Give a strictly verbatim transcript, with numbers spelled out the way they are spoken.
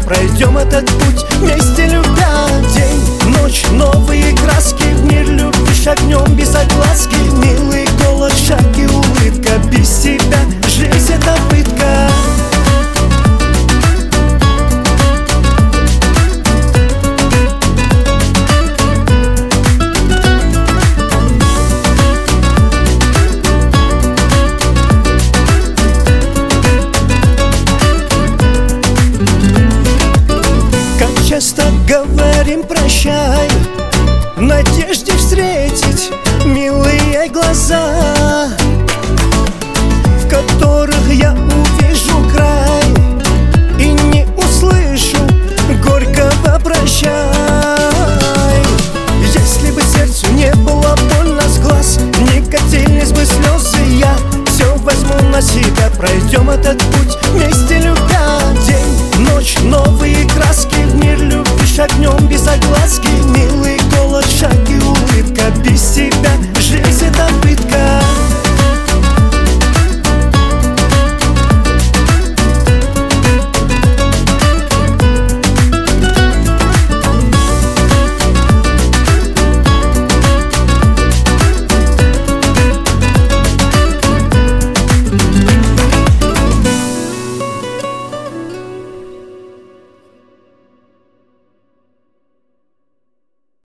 Пройдем этот путь вместе, любя. День, ночь, новые краски, в мир любви шагнем без огласки. Милый голос, шаг и улыбка, без тебя жизнь — это пытка. Часто говорим прощай, в надежде встретить милые глаза.